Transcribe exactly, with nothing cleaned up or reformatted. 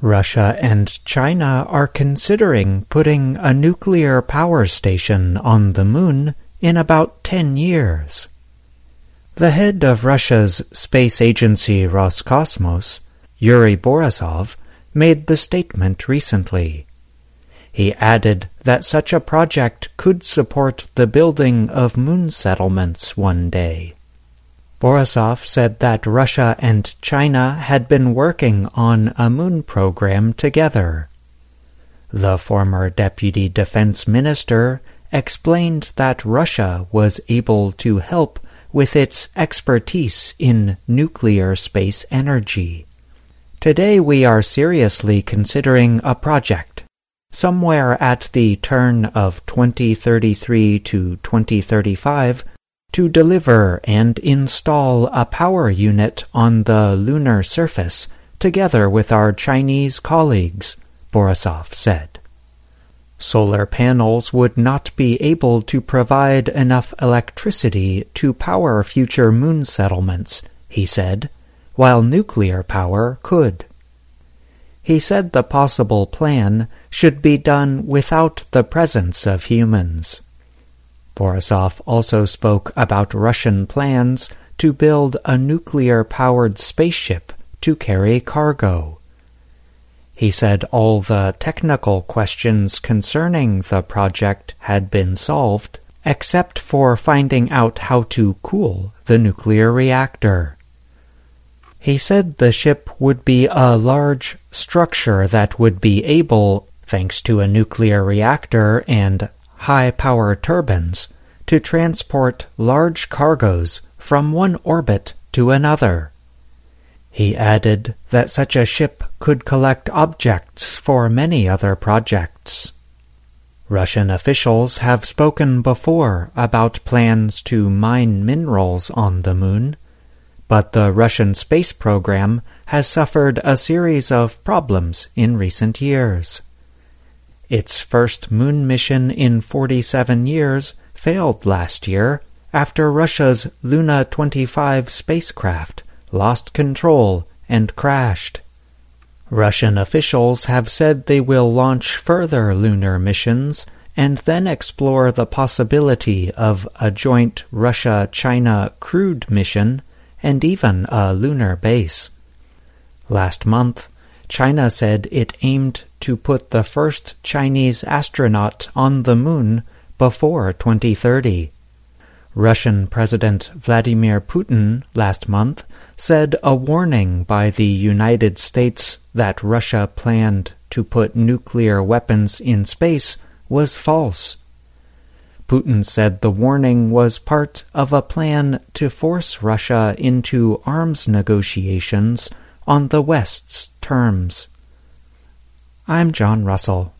Russia and China are considering putting a nuclear power station on the moon in about ten years. The head of Russia's space agency Roscosmos, Yuri Borisov, made the statement recently. He added that such a project could support the building of moon settlements one day. Borisov said that Russia and China had been working on a moon program together. The former deputy defense minister explained that Russia was able to help with its expertise in nuclear space energy. Today we are seriously considering a project, somewhere at the turn of twenty thirty-three to twenty thirty-five, to deliver and install a power unit on the lunar surface together with our Chinese colleagues, Borisov said. Solar panels would not be able to provide enough electricity to power future moon settlements, he said, while nuclear power could. He said the possible plan should be done without the presence of humans. Borisov also spoke about Russian plans to build a nuclear-powered spaceship to carry cargo. He said all the technical questions concerning the project had been solved, except for finding out how to cool the nuclear reactor. He said the ship would be a large structure that would be able, thanks to a nuclear reactor and high-power turbines, to transport large cargoes from one orbit to another. He added that such a ship could collect objects for many other projects. Russian officials have spoken before about plans to mine minerals on the moon, but the Russian space program has suffered a series of problems in recent years. Its first moon mission in forty-seven years failed last year after Russia's Luna twenty-five spacecraft lost control and crashed. Russian officials have said they will launch further lunar missions and then explore the possibility of a joint Russia-China crewed mission and even a lunar base. Last month, China said it aimed to put the first Chinese astronaut on the moon before twenty thirty. Russian President Vladimir Putin last month said a warning by the United States that Russia planned to put nuclear weapons in space was false. Putin said the warning was part of a plan to force Russia into arms negotiations on the West's terms. I'm John Russell.